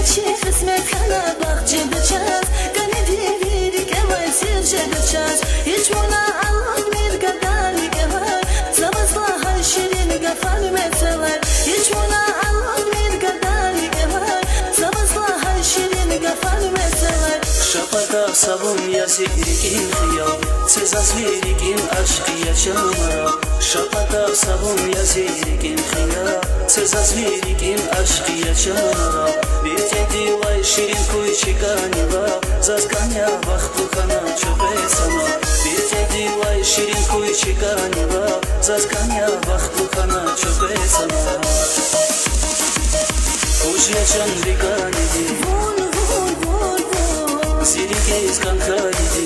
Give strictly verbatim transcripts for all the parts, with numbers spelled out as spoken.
Çi kısmet kana bakçı bıçaz Gani divirik evay sirce bıçaz Hiç buna Allah bir kadalik evay Zavazlaha şirin gafal meseler Hiç buna Allah bir kadalik evay Zavazlaha şirin gafal meseler Şapata sabun yazirikin hıyal Sezaz lirikin aşkı yaşamara Şapata sabun yazirikin hıyal Sezaz lirikin aşkı yaşamara Bir tedi vay şirin kuy çıkanıva Zazganya vaktu kana çöpe sana Bir tedi vay şirin kuy çıkanıva Zazganya vaktu kana çöpe sana Uç yaşan rikanidi Zirikeyiz kankaridi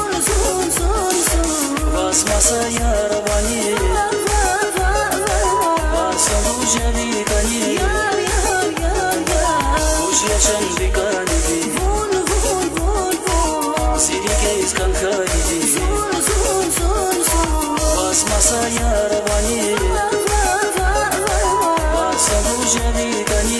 Basmasa yaravani Basam ucavi kani Uç yaşan rikanidi Zirikeyiz kankaridi Basmasa yaravani Basam ucavi kani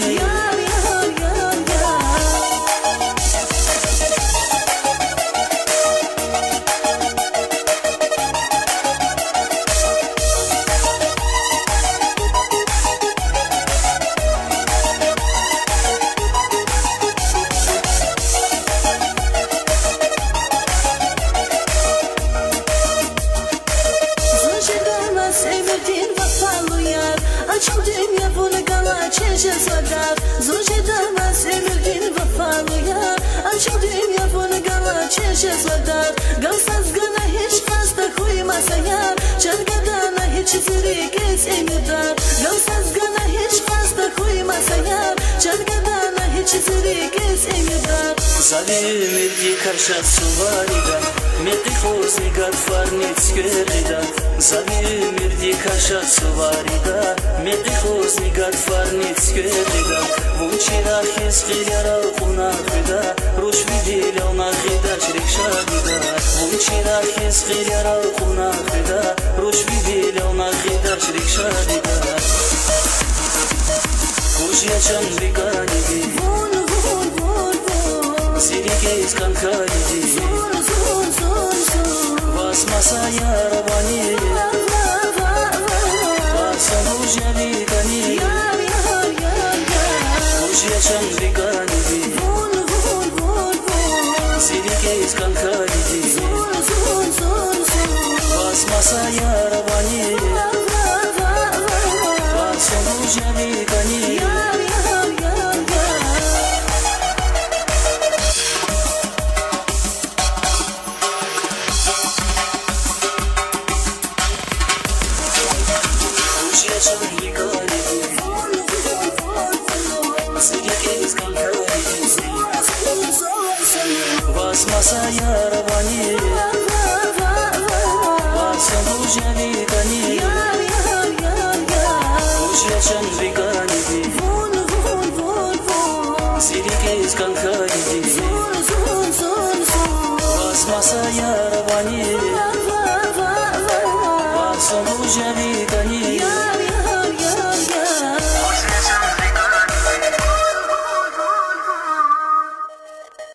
Açım dünya bunu gala çeşe sadar Zoce damaz emirdin vafalı yar Açım dünya bunu gala çeşe sadar Gamsaz gana hiç kasta koymasa yar Çargadana hiç zirik ez emirdar Gamsaz gana hiç kasta koymasa yar Çargadana hiç zirik ez emirdar Zalim ergi karşat suvarida Meddi xozni gadfarnit skörida Zalim ergi karşat suvarida Meddi xozni gadfarnit skörida Vunchira xizqilyara qunaqida Rush vidila unaqida chrik shadida Vunchira xizqilyara qunaqida Rush vidila unaqida chrik shadida Kush yachan rikanidi Zirikeyiz kankaridi Basmasa yaravani Basam ucavi kani Uç yaşan rikanidi Zirikeyiz kankaridi Basmasa yaravani Basam ucavi kani Basmasa yaravani Basam ucavi kani Uç yaşan rikanidi Zirikeyiz kankaridi Basmasa yaravani Basam ucavi kani